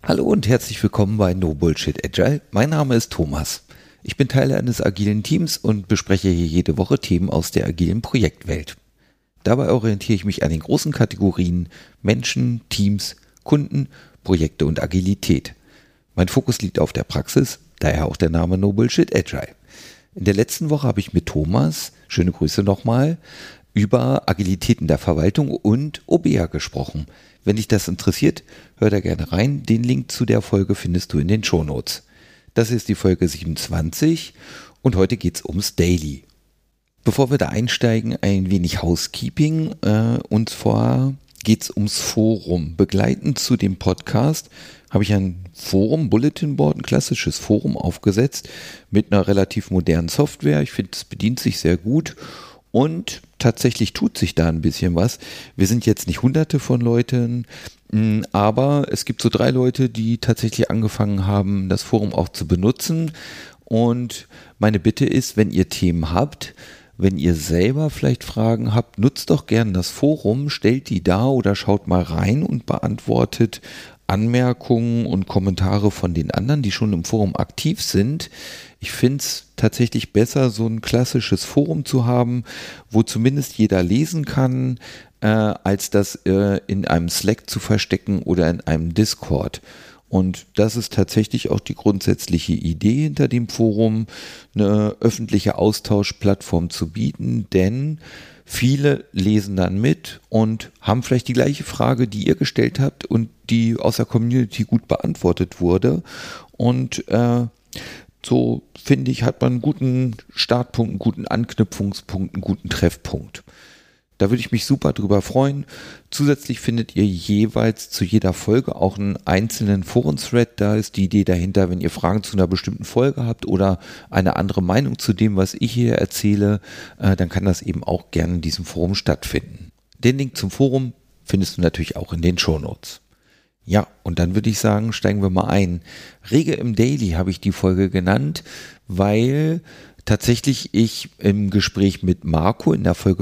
Hallo und herzlich willkommen bei No Bullshit Agile. Mein Name ist Thomas. Ich bin Teil eines agilen Teams und bespreche hier jede Woche Themen aus der agilen Projektwelt. Dabei orientiere ich mich an den großen Kategorien Menschen, Teams, Kunden, Projekte und Agilität. Mein Fokus liegt auf der Praxis, daher auch der Name No Bullshit Agile. In der letzten Woche habe ich mit Thomas, schöne Grüße nochmal, über Agilität in der Verwaltung und OBEA gesprochen. Wenn dich das interessiert, hör da gerne rein. Den Link zu der Folge findest du in den Shownotes. Das ist die Folge 27 und heute geht es ums Daily. Bevor wir da einsteigen, ein wenig Housekeeping. Und zwar geht es ums Forum. Begleitend zu dem Podcast habe ich ein Forum, Bulletin Board, ein klassisches Forum aufgesetzt mit einer relativ modernen Software. Ich finde, es bedient sich sehr gut. Und tatsächlich tut sich da ein bisschen was. Wir sind jetzt nicht hunderte von Leuten, aber es gibt so 3 Leute, die tatsächlich angefangen haben, das Forum auch zu benutzen. Und meine Bitte ist, wenn ihr Themen habt, wenn ihr selber vielleicht Fragen habt, nutzt doch gerne das Forum, stellt die da oder schaut mal rein und beantwortet Anmerkungen und Kommentare von den anderen, die schon im Forum aktiv sind. Ich finde es tatsächlich besser, so ein klassisches Forum zu haben, wo zumindest jeder lesen kann, als das in einem Slack zu verstecken oder in einem Discord. Und das ist tatsächlich auch die grundsätzliche Idee hinter dem Forum, eine öffentliche Austauschplattform zu bieten, denn viele lesen dann mit und haben vielleicht die gleiche Frage, die ihr gestellt habt und die aus der Community gut beantwortet wurde. Und so finde ich, hat man einen guten Startpunkt, einen guten Anknüpfungspunkt, einen guten Treffpunkt. Da würde ich mich super drüber freuen. Zusätzlich findet ihr jeweils zu jeder Folge auch einen einzelnen Foren-Thread. Da ist die Idee dahinter, wenn ihr Fragen zu einer bestimmten Folge habt oder eine andere Meinung zu dem, was ich hier erzähle, dann kann das eben auch gerne in diesem Forum stattfinden. Den Link zum Forum findest du natürlich auch in den Shownotes. Ja, und dann würde ich sagen, steigen wir mal ein. Rege im Daily habe ich die Folge genannt, weil tatsächlich ich im Gespräch mit Marco in der Folge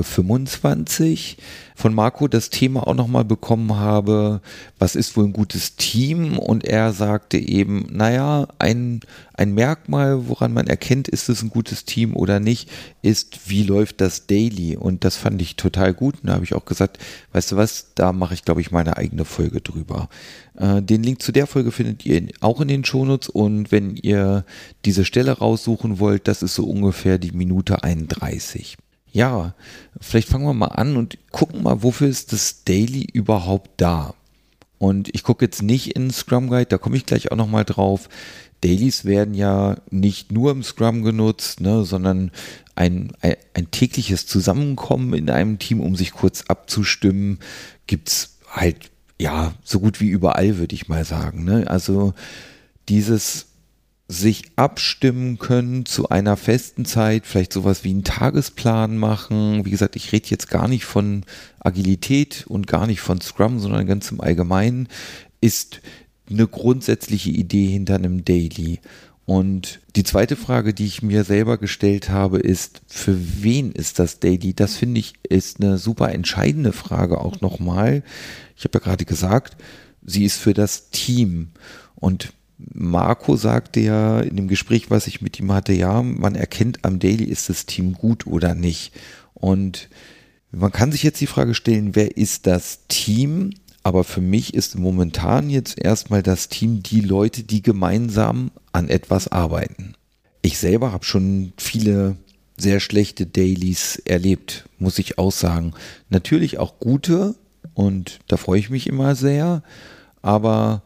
25 von Marco das Thema auch nochmal bekommen habe, was ist wohl ein gutes Team? Und er sagte eben, naja, ein Merkmal, woran man erkennt, ist es ein gutes Team oder nicht, ist, wie läuft das Daily? Und das fand ich total gut. Und da habe ich auch gesagt, weißt du was, da mache ich, glaube ich, meine eigene Folge drüber. Den Link zu der Folge findet ihr auch in den Shownotes und wenn ihr diese Stelle raussuchen wollt, das ist so ungefähr die Minute 31. Ja, vielleicht fangen wir mal an und gucken mal, wofür ist das Daily überhaupt da? Und ich gucke jetzt nicht in Scrum Guide, da komme ich gleich auch nochmal drauf. Dailies werden ja nicht nur im Scrum genutzt, sondern ein tägliches Zusammenkommen in einem Team, um sich kurz abzustimmen, gibt's halt ja so gut wie überall, würde ich mal sagen. Also dieses sich abstimmen können zu einer festen Zeit, vielleicht sowas wie einen Tagesplan machen. Wie gesagt, ich rede jetzt gar nicht von Agilität und gar nicht von Scrum, sondern ganz im Allgemeinen, ist eine grundsätzliche Idee hinter einem Daily. Und die zweite Frage, die ich mir selber gestellt habe, ist, für wen ist das Daily? Das finde ich ist eine super entscheidende Frage auch nochmal. Ich habe ja gerade gesagt, sie ist für das Team. Und Marco sagte ja in dem Gespräch, was ich mit ihm hatte, ja, man erkennt am Daily, ist das Team gut oder nicht. Und man kann sich jetzt die Frage stellen, wer ist das Team? Aber für mich ist momentan jetzt erstmal das Team die Leute, die gemeinsam an etwas arbeiten. Ich selber habe schon viele sehr schlechte Dailies erlebt, muss ich auch sagen. Natürlich auch gute und da freue ich mich immer sehr, aber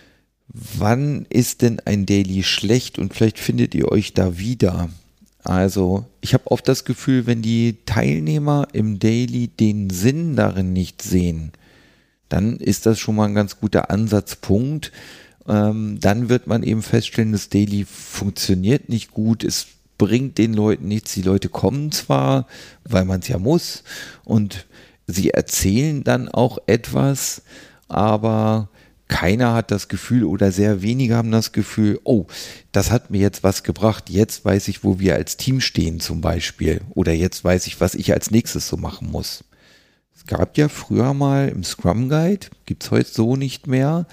wann ist denn ein Daily schlecht und vielleicht findet ihr euch da wieder? Also ich habe oft das Gefühl, wenn die Teilnehmer im Daily den Sinn darin nicht sehen, dann ist das schon mal ein ganz guter Ansatzpunkt. Dann wird man eben feststellen, das Daily funktioniert nicht gut, es bringt den Leuten nichts. Die Leute kommen zwar, weil man es ja muss und sie erzählen dann auch etwas, aber keiner hat das Gefühl oder sehr wenige haben das Gefühl, oh, das hat mir jetzt was gebracht, jetzt weiß ich, wo wir als Team stehen zum Beispiel oder jetzt weiß ich, was ich als nächstes so machen muss. Es gab ja früher mal im Scrum Guide, gibt es heute so nicht mehr,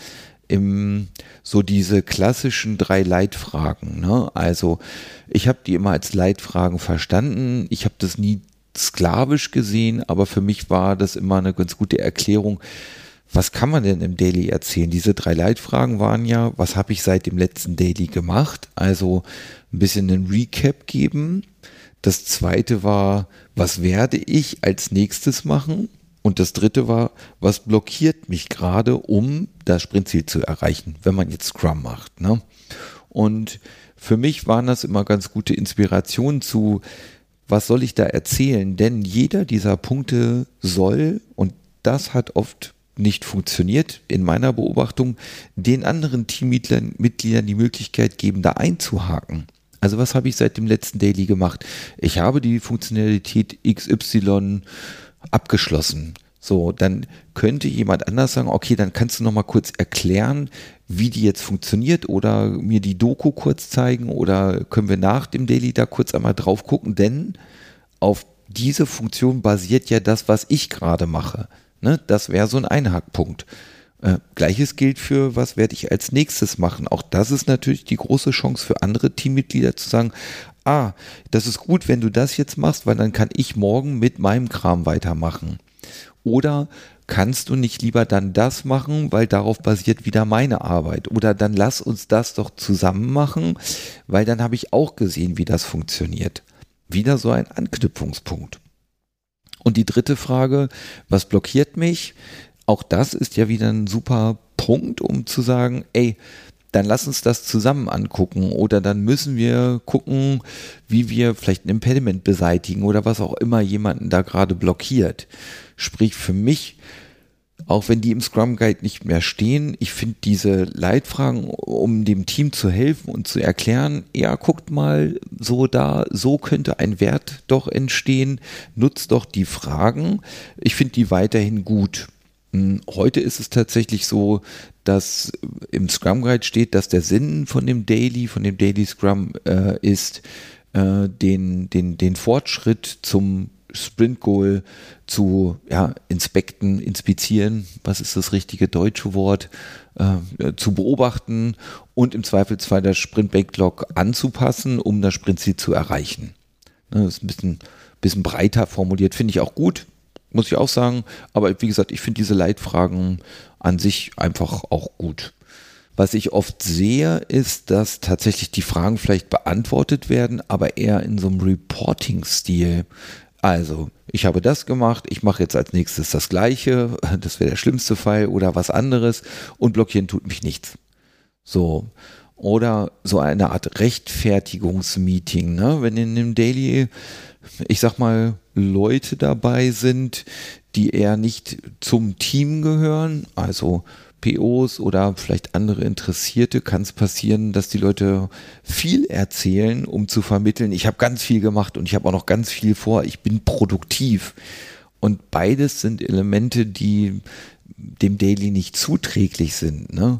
so diese klassischen 3 Leitfragen. Ne? Also ich habe die immer als Leitfragen verstanden. Ich habe das nie sklavisch gesehen, aber für mich war das immer eine ganz gute Erklärung. Was kann man denn im Daily erzählen? Diese 3 Leitfragen waren ja, was habe ich seit dem letzten Daily gemacht? Also ein bisschen einen Recap geben. Das zweite war, was werde ich als nächstes machen? Und das dritte war, was blockiert mich gerade, um das Sprintziel zu erreichen, wenn man jetzt Scrum macht. Ne? Und für mich waren das immer ganz gute Inspirationen zu, was soll ich da erzählen? Denn jeder dieser Punkte soll, und das hat oft nicht funktioniert, in meiner Beobachtung, den anderen Teammitgliedern die Möglichkeit geben, da einzuhaken. Also was habe ich seit dem letzten Daily gemacht? Ich habe die Funktionalität XY abgeschlossen. So, dann könnte jemand anders sagen, okay, dann kannst du noch mal kurz erklären, wie die jetzt funktioniert oder mir die Doku kurz zeigen oder können wir nach dem Daily da kurz einmal drauf gucken, denn auf diese Funktion basiert ja das, was ich gerade mache. Ne? Das wäre so ein Einhackpunkt. Gleiches gilt für, was werde ich als nächstes machen. Auch das ist natürlich die große Chance für andere Teammitglieder zu sagen, das ist gut, wenn du das jetzt machst, weil dann kann ich morgen mit meinem Kram weitermachen. Oder kannst du nicht lieber dann das machen, weil darauf basiert wieder meine Arbeit. Oder dann lass uns das doch zusammen machen, weil dann habe ich auch gesehen, wie das funktioniert. Wieder so ein Anknüpfungspunkt. Und die dritte Frage, was blockiert mich? Auch das ist ja wieder ein super Punkt, um zu sagen, dann lass uns das zusammen angucken oder dann müssen wir gucken, wie wir vielleicht ein Impediment beseitigen oder was auch immer jemanden da gerade blockiert. Sprich für mich, auch wenn die im Scrum Guide nicht mehr stehen, ich finde diese Leitfragen, um dem Team zu helfen und zu erklären, guckt mal, so könnte ein Wert doch entstehen, nutzt doch die Fragen. Ich finde die weiterhin gut. Heute ist es tatsächlich so, dass im Scrum Guide steht, dass der Sinn von dem Daily Scrum ist, den Fortschritt zum Sprint Goal zu inspekten, inspizieren, was ist das richtige deutsche Wort, zu beobachten und im Zweifelsfall das Sprint Backlog anzupassen, um das Sprintziel zu erreichen. Das ist ein bisschen breiter formuliert, finde ich auch gut. Muss ich auch sagen, aber wie gesagt, ich finde diese Leitfragen an sich einfach auch gut. Was ich oft sehe, ist, dass tatsächlich die Fragen vielleicht beantwortet werden, aber eher in so einem Reporting-Stil. Also, ich habe das gemacht, ich mache jetzt als nächstes das Gleiche, das wäre der schlimmste Fall oder was anderes und blockieren tut mich nichts. So. Oder so eine Art Rechtfertigungsmeeting, ne? Wenn in einem Daily, ich sag mal, Leute dabei sind, die eher nicht zum Team gehören, also POs oder vielleicht andere Interessierte, kann es passieren, dass die Leute viel erzählen, um zu vermitteln, ich habe ganz viel gemacht und ich habe auch noch ganz viel vor, ich bin produktiv. Und beides sind Elemente, die dem Daily nicht zuträglich sind, ne?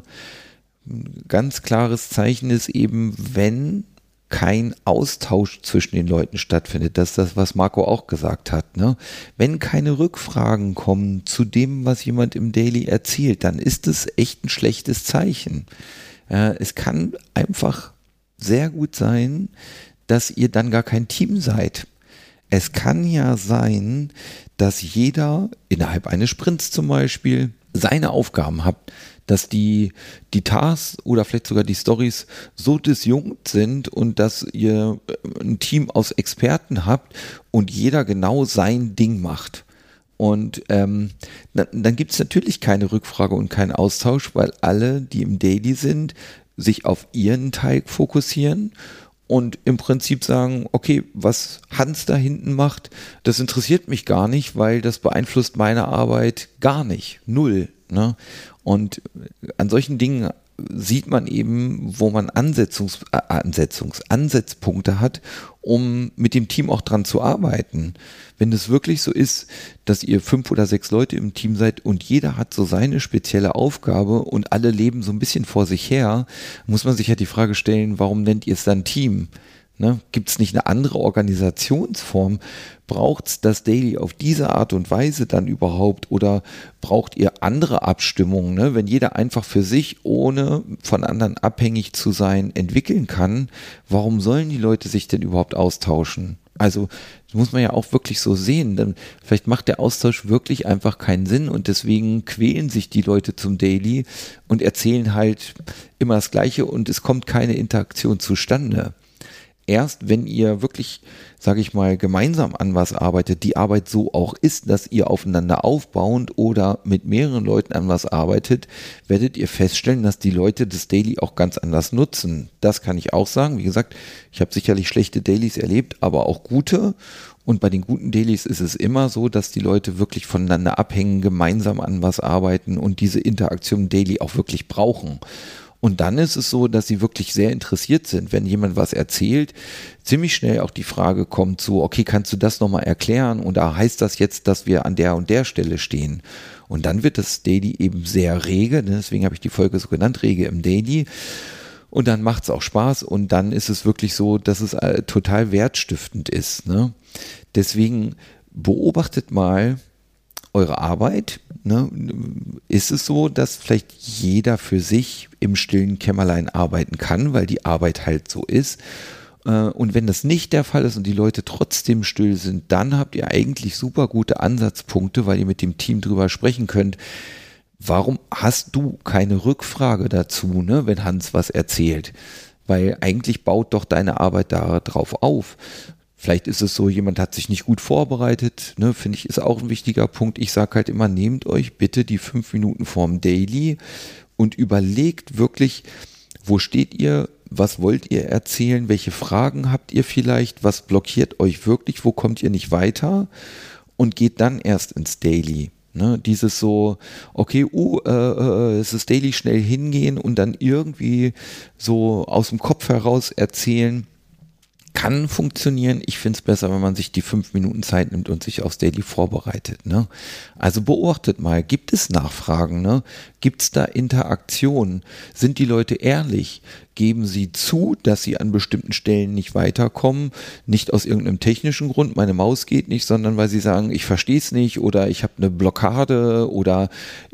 Ganz klares Zeichen ist eben, wenn kein Austausch zwischen den Leuten stattfindet. Das ist das, was Marco auch gesagt hat, ne? Wenn keine Rückfragen kommen zu dem, was jemand im Daily erzählt, dann ist es echt ein schlechtes Zeichen. Es kann einfach sehr gut sein, dass ihr dann gar kein Team seid. Es kann ja sein, dass jeder innerhalb eines Sprints zum Beispiel seine Aufgaben hat, dass die Tasks oder vielleicht sogar die Stories so disjunkt sind und dass ihr ein Team aus Experten habt und jeder genau sein Ding macht. Und dann gibt es natürlich keine Rückfrage und keinen Austausch, weil alle, die im Daily sind, sich auf ihren Teil fokussieren und im Prinzip sagen, okay, was Hans da hinten macht, das interessiert mich gar nicht, weil das beeinflusst meine Arbeit gar nicht, null, ne? Und an solchen Dingen sieht man eben, wo man Ansetzpunkte hat, um mit dem Team auch dran zu arbeiten. Wenn es wirklich so ist, dass ihr 5 oder 6 Leute im Team seid und jeder hat so seine spezielle Aufgabe und alle leben so ein bisschen vor sich her, muss man sich ja die Frage stellen, warum nennt ihr es dann Team? Ne? Gibt es nicht eine andere Organisationsform? Braucht es das Daily auf diese Art und Weise dann überhaupt oder braucht ihr andere Abstimmungen? Ne? Wenn jeder einfach für sich, ohne von anderen abhängig zu sein, entwickeln kann, warum sollen die Leute sich denn überhaupt austauschen? Also das muss man ja auch wirklich so sehen, denn vielleicht macht der Austausch wirklich einfach keinen Sinn und deswegen quälen sich die Leute zum Daily und erzählen halt immer das Gleiche und es kommt keine Interaktion zustande. Erst wenn ihr wirklich, sage ich mal, gemeinsam an was arbeitet, die Arbeit so auch ist, dass ihr aufeinander aufbauend oder mit mehreren Leuten an was arbeitet, werdet ihr feststellen, dass die Leute das Daily auch ganz anders nutzen. Das kann ich auch sagen. Wie gesagt, ich habe sicherlich schlechte Dailies erlebt, aber auch gute. Und bei den guten Dailies ist es immer so, dass die Leute wirklich voneinander abhängen, gemeinsam an was arbeiten und diese Interaktion im Daily auch wirklich brauchen. Und dann ist es so, dass sie wirklich sehr interessiert sind, wenn jemand was erzählt, ziemlich schnell auch die Frage kommt so, okay, kannst du das nochmal erklären? Und da heißt das jetzt, dass wir an der und der Stelle stehen. Und dann wird das Daily eben sehr rege, deswegen habe ich die Folge so genannt, rege im Daily. Und dann macht es auch Spaß und dann ist es wirklich so, dass es total wertstiftend ist. Ne? Deswegen beobachtet mal eure Arbeit. Ne? Ist es so, dass vielleicht jeder für sich im stillen Kämmerlein arbeiten kann, weil die Arbeit halt so ist? Und wenn das nicht der Fall ist und die Leute trotzdem still sind, dann habt ihr eigentlich super gute Ansatzpunkte, weil ihr mit dem Team drüber sprechen könnt. Warum hast du keine Rückfrage dazu, ne, wenn Hans was erzählt? Weil eigentlich baut doch deine Arbeit darauf auf. Vielleicht ist es so, jemand hat sich nicht gut vorbereitet, ne, finde ich, ist auch ein wichtiger Punkt. Ich sage halt immer, nehmt euch bitte die 5 Minuten vorm Daily und überlegt wirklich, wo steht ihr, was wollt ihr erzählen, welche Fragen habt ihr vielleicht, was blockiert euch wirklich, wo kommt ihr nicht weiter und geht dann erst ins Daily. Ne, dieses so, okay, es ist Daily, schnell hingehen und dann irgendwie so aus dem Kopf heraus erzählen, kann funktionieren. Ich finde es besser, wenn man sich die 5 Minuten Zeit nimmt und sich aufs Daily vorbereitet. Ne? Also beobachtet mal, gibt es Nachfragen? Ne? Gibt es da Interaktion? Sind die Leute ehrlich? Geben sie zu, dass sie an bestimmten Stellen nicht weiterkommen? Nicht aus irgendeinem technischen Grund, meine Maus geht nicht, sondern weil sie sagen, ich verstehe es nicht oder ich habe eine Blockade oder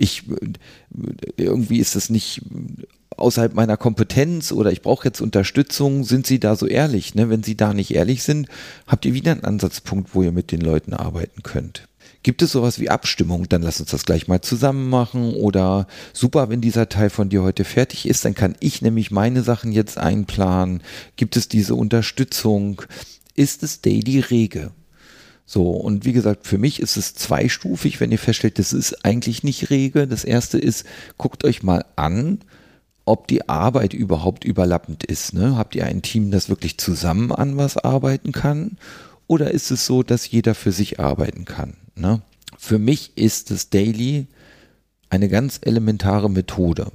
irgendwie ist es nicht außerhalb meiner Kompetenz oder ich brauche jetzt Unterstützung, sind sie da so ehrlich? Ne? Wenn sie da nicht ehrlich sind, habt ihr wieder einen Ansatzpunkt, wo ihr mit den Leuten arbeiten könnt. Gibt es sowas wie Abstimmung? Dann lass uns das gleich mal zusammen machen oder super, wenn dieser Teil von dir heute fertig ist, dann kann ich nämlich meine Sachen jetzt einplanen. Gibt es diese Unterstützung? Ist es Daily rege? So, und wie gesagt, für mich ist es zweistufig, wenn ihr feststellt, das ist eigentlich nicht rege. Das erste ist, guckt euch mal an, ob die Arbeit überhaupt überlappend ist. Ne? Habt ihr ein Team, das wirklich zusammen an was arbeiten kann? Oder ist es so, dass jeder für sich arbeiten kann? Ne? Für mich ist das Daily eine ganz elementare Methode.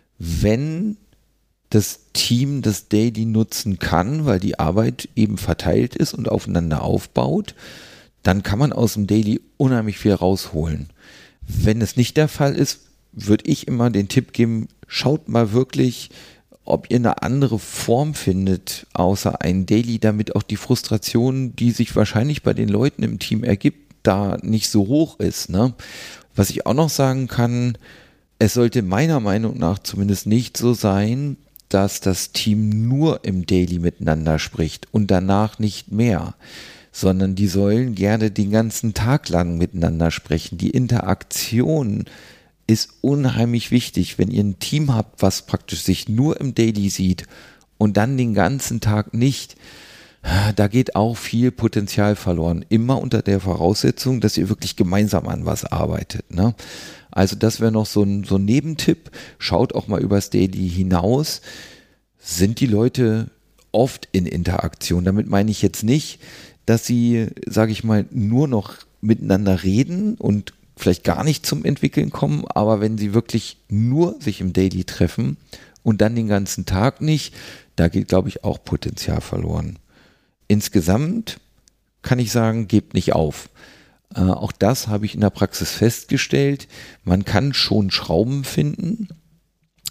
Wenn das Team das Daily nutzen kann, weil die Arbeit eben verteilt ist und aufeinander aufbaut, dann kann man aus dem Daily unheimlich viel rausholen. Wenn es nicht der Fall ist, würde ich immer den Tipp geben, schaut mal wirklich, ob ihr eine andere Form findet, außer ein Daily, damit auch die Frustration, die sich wahrscheinlich bei den Leuten im Team ergibt, da nicht so hoch ist. Ne? Was ich auch noch sagen kann, es sollte meiner Meinung nach zumindest nicht so sein, dass das Team nur im Daily miteinander spricht und danach nicht mehr, sondern die sollen gerne den ganzen Tag lang miteinander sprechen. Die Interaktion ist unheimlich wichtig, wenn ihr ein Team habt, was praktisch sich nur im Daily sieht und dann den ganzen Tag nicht. Da geht auch viel Potenzial verloren. Immer unter der Voraussetzung, dass ihr wirklich gemeinsam an was arbeitet. Ne? Also das wäre noch so ein Nebentipp. Schaut auch mal übers Daily hinaus. Sind die Leute oft in Interaktion? Damit meine ich jetzt nicht, dass sie, sage ich mal, nur noch miteinander reden und vielleicht gar nicht zum Entwickeln kommen, aber wenn sie wirklich nur sich im Daily treffen und dann den ganzen Tag nicht, da geht, glaube ich, auch Potenzial verloren. Insgesamt kann ich sagen, gebt nicht auf. Auch das habe ich in der Praxis festgestellt. Man kann schon Schrauben finden,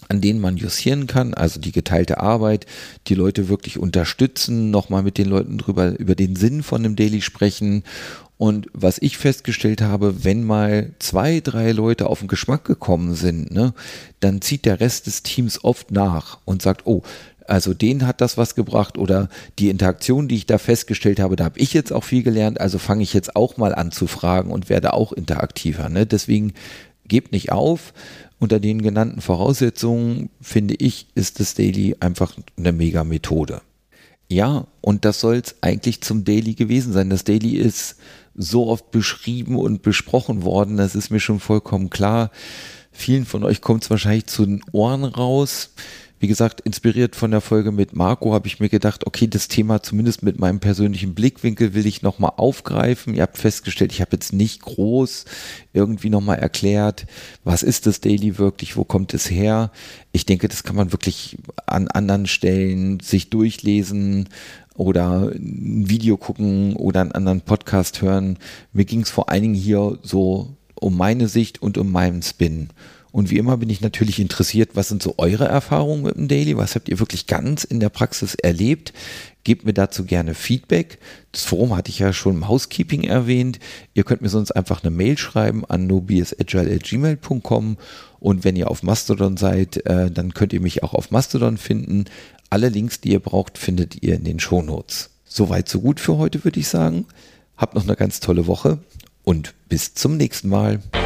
an denen man justieren kann, also die geteilte Arbeit, die Leute wirklich unterstützen, nochmal mit den Leuten über den Sinn von einem Daily sprechen. Und was ich festgestellt habe, wenn mal 2, 3 Leute auf den Geschmack gekommen sind, ne, dann zieht der Rest des Teams oft nach und sagt, oh, also denen hat das was gebracht oder die Interaktion, die ich da festgestellt habe, da habe ich jetzt auch viel gelernt, also fange ich jetzt auch mal an zu fragen und werde auch interaktiver. Ne? Deswegen gebt nicht auf. Unter den genannten Voraussetzungen, finde ich, ist das Daily einfach eine mega Methode. Ja, und das soll es eigentlich zum Daily gewesen sein. Das Daily ist so oft beschrieben und besprochen worden, das ist mir schon vollkommen klar. Vielen von euch kommt es wahrscheinlich zu den Ohren raus. Wie gesagt, inspiriert von der Folge mit Marco habe ich mir gedacht, okay, das Thema zumindest mit meinem persönlichen Blickwinkel will ich nochmal aufgreifen. Ihr habt festgestellt, ich habe jetzt nicht groß irgendwie nochmal erklärt, was ist das Daily wirklich, wo kommt es her. Ich denke, das kann man wirklich an anderen Stellen sich durchlesen oder ein Video gucken oder einen anderen Podcast hören. Mir ging es vor allen Dingen hier so um meine Sicht und um meinen Spin. Und wie immer bin ich natürlich interessiert, was sind so eure Erfahrungen mit dem Daily? Was habt ihr wirklich ganz in der Praxis erlebt? Gebt mir dazu gerne Feedback. Das Forum hatte ich ja schon im Housekeeping erwähnt. Ihr könnt mir sonst einfach eine Mail schreiben an nobsagile@gmail.com und wenn ihr auf Mastodon seid, dann könnt ihr mich auch auf Mastodon finden. Alle Links, die ihr braucht, findet ihr in den Shownotes. Soweit, so gut für heute, würde ich sagen. Habt noch eine ganz tolle Woche und bis zum nächsten Mal.